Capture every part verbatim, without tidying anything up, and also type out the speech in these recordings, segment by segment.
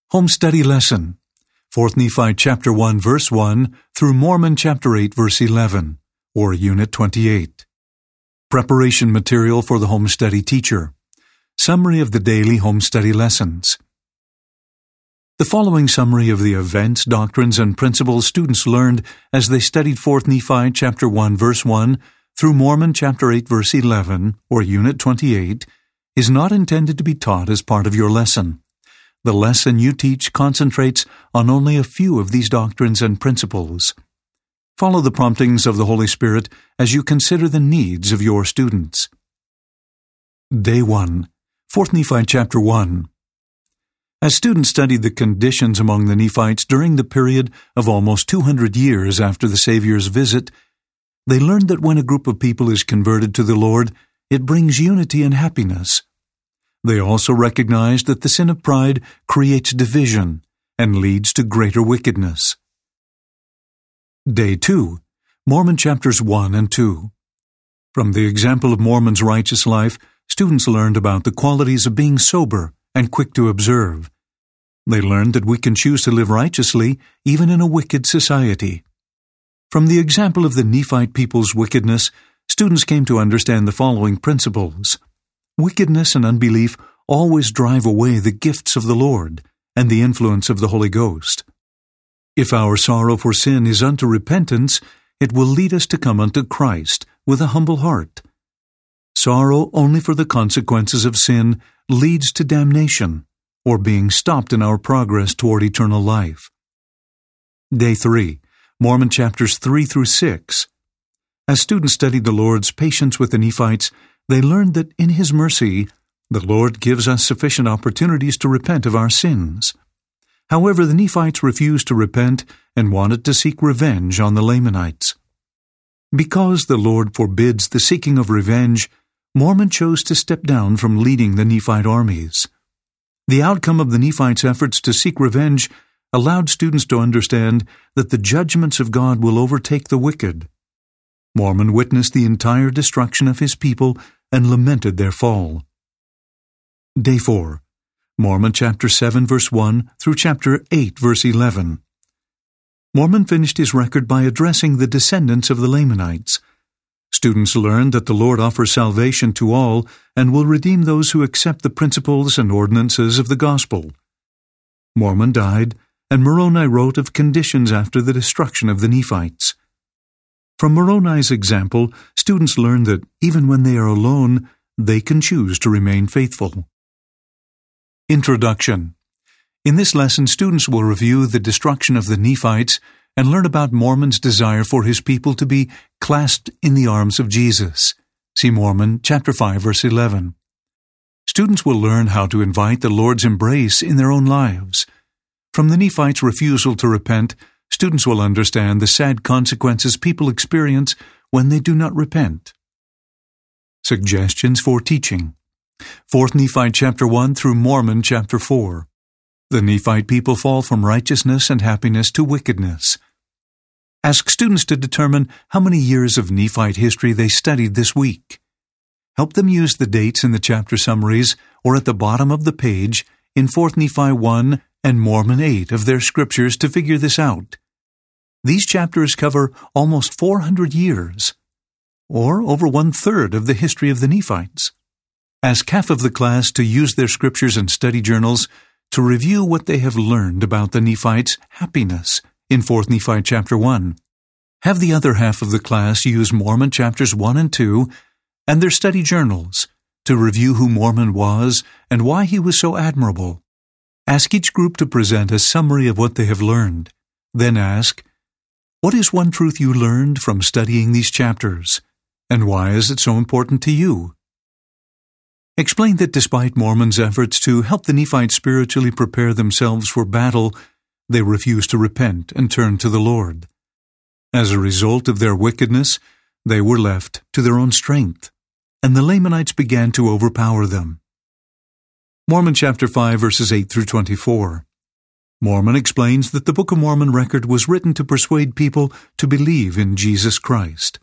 Home Study Lesson, Fourth Nephi chapter one verse one through Mormon chapter eight verse eleven, or Unit twenty-eight. Preparation material for the home study teacher. Summary of the daily home study lessons. The following summary of the events, doctrines, and principles students learned as they studied Fourth Nephi chapter one verse one through Mormon chapter eight verse eleven, or Unit twenty-eight, is not intended to be taught as part of your lesson. The lesson you teach concentrates on only a few of these doctrines and principles. Follow the promptings of the Holy Spirit as you consider the needs of your students. Day one, Fourth Nephi chapter one. As students studied the conditions among the Nephites during the period of almost two hundred years after the Savior's visit, they learned that when a group of people is converted to the Lord, it brings unity and happiness. They also recognized that the sin of pride creates division and leads to greater wickedness. Day two, Mormon chapters one and two. From the example of Mormon's righteous life, students learned about the qualities of being sober and quick to observe. They learned that we can choose to live righteously even in a wicked society. From the example of the Nephite people's wickedness, students came to understand the following principles. Wickedness and unbelief always drive away the gifts of the Lord and the influence of the Holy Ghost. If our sorrow for sin is unto repentance, it will lead us to come unto Christ with a humble heart. Sorrow only for the consequences of sin leads to damnation, or being stopped in our progress toward eternal life. Day three, Mormon chapters three through six. As students studied the Lord's patience with the Nephites, they learned that in His mercy, the Lord gives us sufficient opportunities to repent of our sins. However, the Nephites refused to repent and wanted to seek revenge on the Lamanites. Because the Lord forbids the seeking of revenge, Mormon chose to step down from leading the Nephite armies. The outcome of the Nephites' efforts to seek revenge allowed students to understand that the judgments of God will overtake the wicked. Mormon witnessed the entire destruction of his people and lamented their fall. Day four, Mormon chapter seven verse one through chapter eight verse eleven. Mormon finished his record by addressing the descendants of the Lamanites. Students learned that the Lord offers salvation to all and will redeem those who accept the principles and ordinances of the gospel. Mormon died, and Moroni wrote of conditions after the destruction of the Nephites. From Moroni's example, students learn that even when they are alone, they can choose to remain faithful. Introduction. In this lesson, students will review the destruction of the Nephites and learn about Mormon's desire for his people to be clasped in the arms of Jesus. See Mormon chapter five verse eleven. Students will learn how to invite the Lord's embrace in their own lives. From the Nephites' refusal to repent, students will understand the sad consequences people experience when they do not repent. Suggestions for teaching. Fourth Nephi chapter one through Mormon chapter four. The Nephite people fall from righteousness and happiness to wickedness. Ask students to determine how many years of Nephite history they studied this week. Help them use the dates in the chapter summaries or at the bottom of the page in Fourth Nephi one and Mormon eight of their scriptures to figure this out. These chapters cover almost four hundred years, or over one-third of the history of the Nephites. Ask half of the class to use their scriptures and study journals to review what they have learned about the Nephites' happiness in Fourth Nephi chapter one. Have the other half of the class use Mormon chapters one and two and their study journals to review who Mormon was and why he was so admirable. Ask each group to present a summary of what they have learned. Then ask, what is one truth you learned from studying these chapters, and why is it so important to you? Explain that despite Mormon's efforts to help the Nephites spiritually prepare themselves for battle, they refused to repent and turn to the Lord. As a result of their wickedness, they were left to their own strength, and the Lamanites began to overpower them. Mormon chapter five verses eight through twenty-four. Mormon explains that the Book of Mormon record was written to persuade people to believe in Jesus Christ.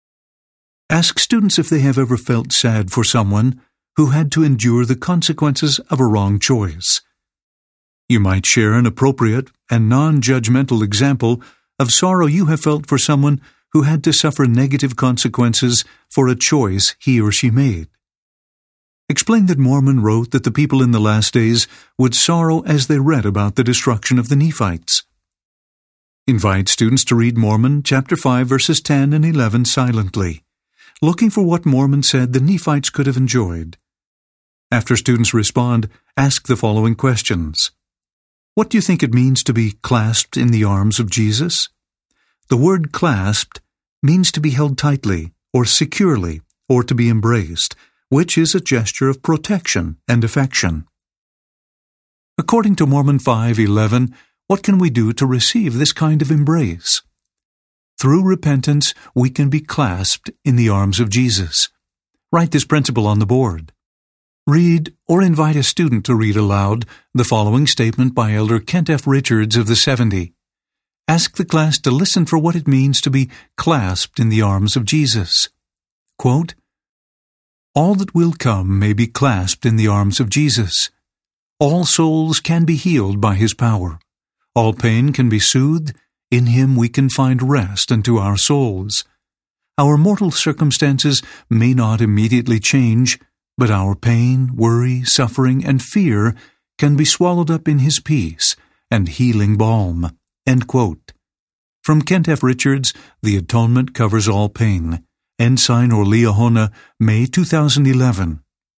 Ask students if they have ever felt sad for someone who had to endure the consequences of a wrong choice. You might share an appropriate and non-judgmental example of sorrow you have felt for someone who had to suffer negative consequences for a choice he or she made. Explain that Mormon wrote that the people in the last days would sorrow as they read about the destruction of the Nephites. Invite students to read Mormon chapter five verses ten and eleven silently, looking for what Mormon said the Nephites could have enjoyed. After students respond, ask the following questions. What do you think it means to be clasped in the arms of Jesus? The word clasped means to be held tightly or securely or to be embraced, which is a gesture of protection and affection. According to Mormon five eleven, what can we do to receive this kind of embrace? Through repentance, we can be clasped in the arms of Jesus. Write this principle on the board. Read or invite a student to read aloud the following statement by Elder Kent F. Richards of the seventy. Ask the class to listen for what it means to be clasped in the arms of Jesus. Quote, all that will come may be clasped in the arms of Jesus. All souls can be healed by His power. All pain can be soothed. In Him we can find rest unto our souls. Our mortal circumstances may not immediately change, but our pain, worry, suffering, and fear can be swallowed up in His peace and healing balm. End quote. From Kent F. Richards, The Atonement Covers All Pain. Ensign or Liahona, May two thousand eleven.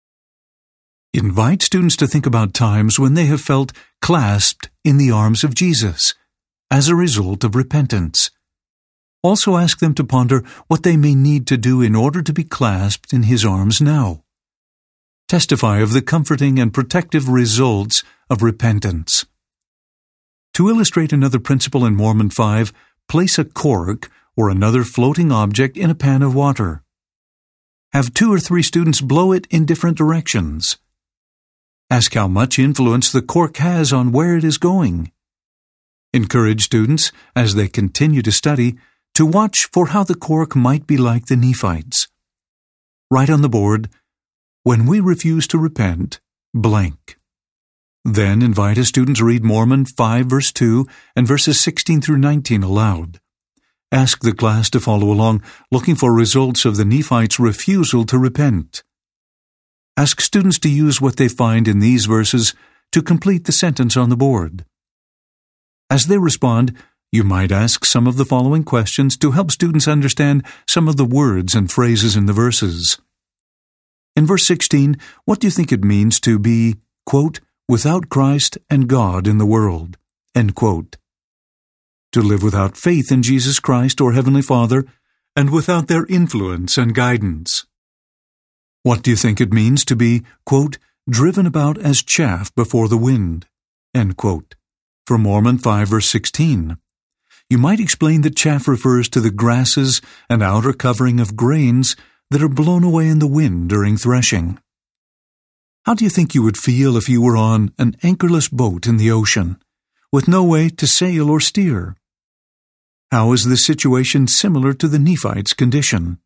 Invite students to think about times when they have felt clasped in the arms of Jesus as a result of repentance. Also ask them to ponder what they may need to do in order to be clasped in His arms now. Testify of the comforting and protective results of repentance. To illustrate another principle in Mormon five, place a cork or another floating object in a pan of water. Have two or three students blow it in different directions. Ask how much influence the cork has on where it is going. Encourage students, as they continue to study, to watch for how the cork might be like the Nephites. Write on the board, when we refuse to repent, blank. Then invite a student to read Mormon five verse two and verses sixteen through nineteen aloud. Ask the class to follow along, looking for results of the Nephites' refusal to repent. Ask students to use what they find in these verses to complete the sentence on the board. As they respond, you might ask some of the following questions to help students understand some of the words and phrases in the verses. In verse sixteen, what do you think it means to be, quote, without Christ and God in the world, end quote? To live without faith in Jesus Christ or Heavenly Father, and without their influence and guidance. What do you think it means to be, quote, driven about as chaff before the wind, end quote? From Mormon five verse sixteen. You might explain that chaff refers to the grasses and outer covering of grains that are blown away in the wind during threshing. How do you think you would feel if you were on an anchorless boat in the ocean, with no way to sail or steer? How is this situation similar to the Nephites' condition?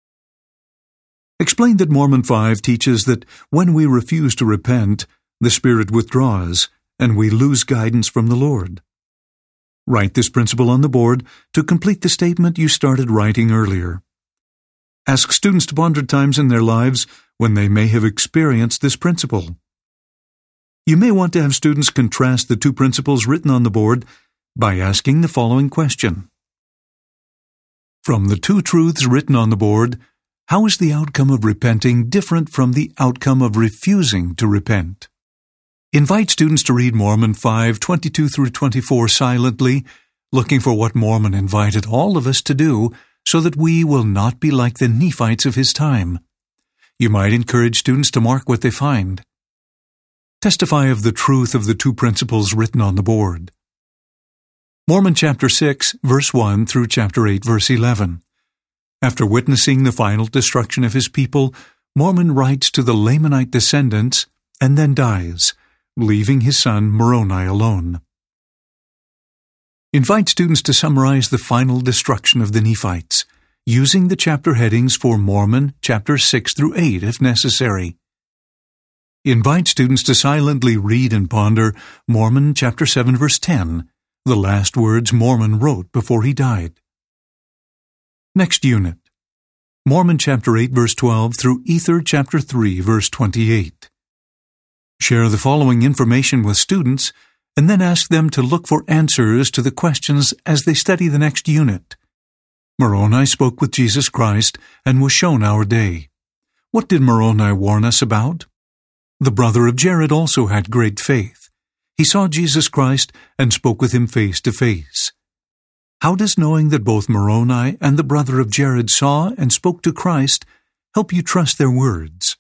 Explain that Mormon five teaches that when we refuse to repent, the Spirit withdraws, and we lose guidance from the Lord. Write this principle on the board to complete the statement you started writing earlier. Ask students to ponder times in their lives when they may have experienced this principle. You may want to have students contrast the two principles written on the board by asking the following question. From the two truths written on the board, how is the outcome of repenting different from the outcome of refusing to repent? Invite students to read Mormon five twenty-two through twenty-four silently, looking for what Mormon invited all of us to do so that we will not be like the Nephites of his time. You might encourage students to mark what they find. Testify of the truth of the two principles written on the board. Mormon chapter six, verse one through chapter eight, verse eleven. After witnessing the final destruction of his people, Mormon writes to the Lamanite descendants and then dies, leaving his son Moroni alone. Invite students to summarize the final destruction of the Nephites, using the chapter headings for Mormon chapter six through eight if necessary. Invite students to silently read and ponder Mormon chapter seven verse ten, the last words Mormon wrote before he died. Next unit, Mormon chapter eight verse twelve through Ether chapter three verse twenty-eight. Share the following information with students and then ask them to look for answers to the questions as they study the next unit. Moroni spoke with Jesus Christ and was shown our day. What did Moroni warn us about? The brother of Jared also had great faith. He saw Jesus Christ and spoke with him face to face. How does knowing that both Moroni and the brother of Jared saw and spoke to Christ help you trust their words?